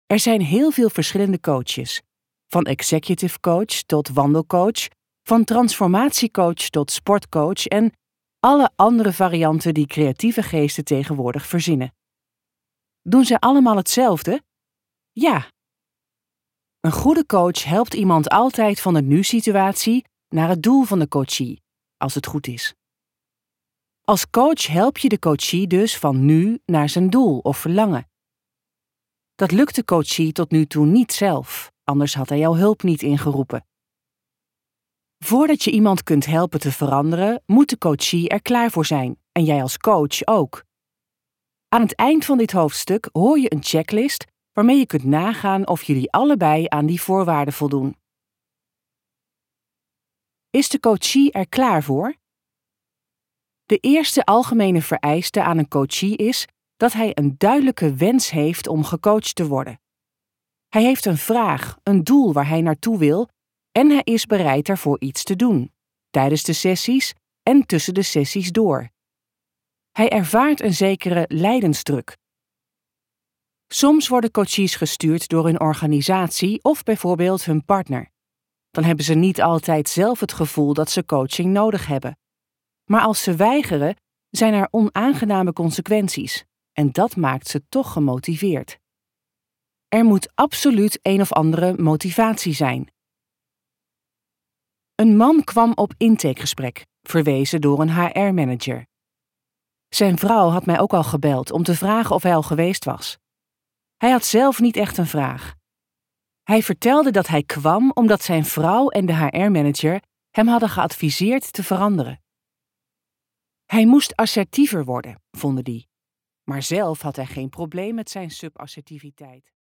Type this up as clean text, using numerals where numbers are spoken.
Er zijn heel veel verschillende coaches. Van executive coach tot wandelcoach, van transformatiecoach tot sportcoach en alle andere varianten die creatieve geesten tegenwoordig verzinnen. Doen ze allemaal hetzelfde? Ja. Een goede coach helpt iemand altijd van de nu-situatie naar het doel van de coachie, als het goed is. Als coach help je de coachie dus van nu naar zijn doel of verlangen. Dat lukt de coachie tot nu toe niet zelf, anders had hij jouw hulp niet ingeroepen. Voordat je iemand kunt helpen te veranderen, moet de coachie er klaar voor zijn, en jij als coach ook. Aan het eind van dit hoofdstuk hoor je een checklist waarmee je kunt nagaan of jullie allebei aan die voorwaarden voldoen. Is de coachie er klaar voor? De eerste algemene vereiste aan een coachie is dat hij een duidelijke wens heeft om gecoacht te worden. Hij heeft een vraag, een doel waar hij naartoe wil en hij is bereid daarvoor iets te doen, tijdens de sessies en tussen de sessies door. Hij ervaart een zekere lijdensdruk. Soms worden coaches gestuurd door hun organisatie of bijvoorbeeld hun partner. Dan hebben ze niet altijd zelf het gevoel dat ze coaching nodig hebben. Maar als ze weigeren, zijn er onaangename consequenties en dat maakt ze toch gemotiveerd. Er moet absoluut een of andere motivatie zijn. Een man kwam op intakegesprek, verwezen door een HR-manager. Zijn vrouw had mij ook al gebeld om te vragen of hij al geweest was. Hij had zelf niet echt een vraag. Hij vertelde dat hij kwam omdat zijn vrouw en de HR-manager hem hadden geadviseerd te veranderen. Hij moest assertiever worden, vonden die. Maar zelf had hij geen probleem met zijn subassertiviteit.